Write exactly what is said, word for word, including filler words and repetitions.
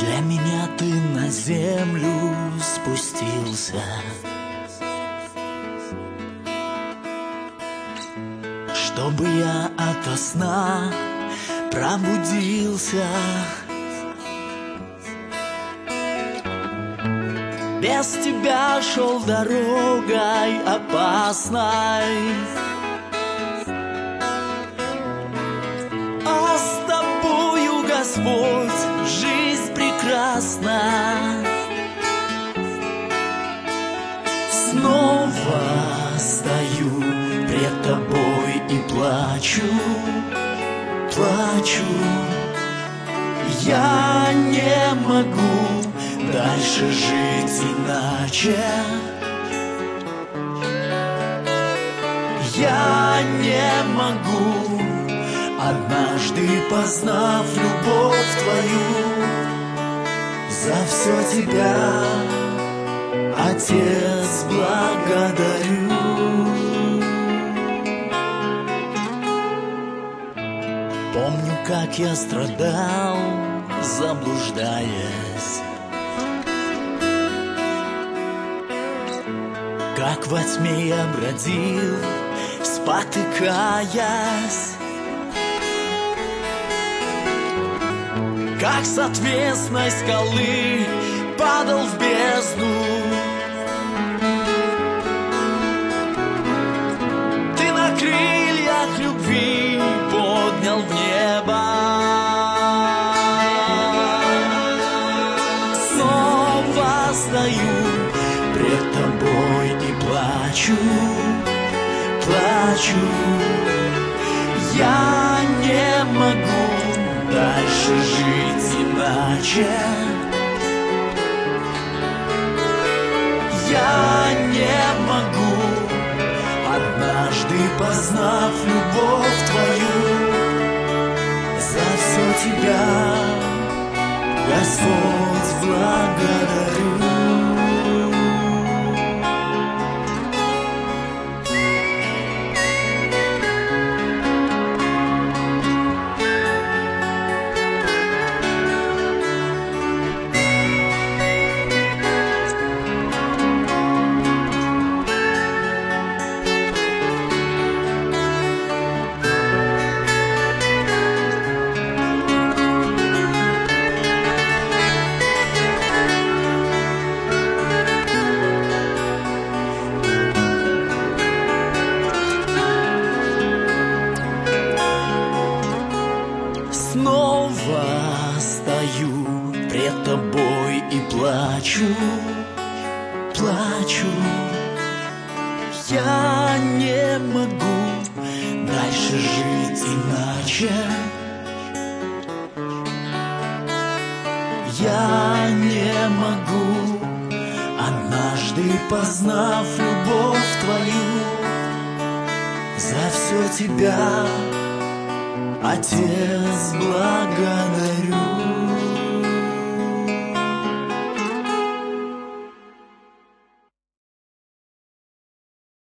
Для меня ты на землю спустился, чтобы я ото сна пробудился. Без тебя шел дорогой опасной, а с тобою, Господь, жизнь прекрасна. Снова стою пред тобой и плачу, плачу. Я не могу дальше жить иначе. Я не могу, однажды познав любовь твою, за все тебя, Отец, благодарю. Помню, как я страдал, заблуждаясь, как во тьме я бродил, спотыкаясь, как с отвесной скалы падал в бездну. Ты на крыльях любви поднял в небо. Снова стою пред тобой и плачу, плачу. Я не могу дальше жить иначе. Я не могу, однажды познав любовь твою, за все тебя, Господь, благодарю. Снова стою пред тобой и плачу, плачу. Я не могу дальше жить иначе. Я не могу, однажды познав любовь твою, за все тебя, Отец, благодарю.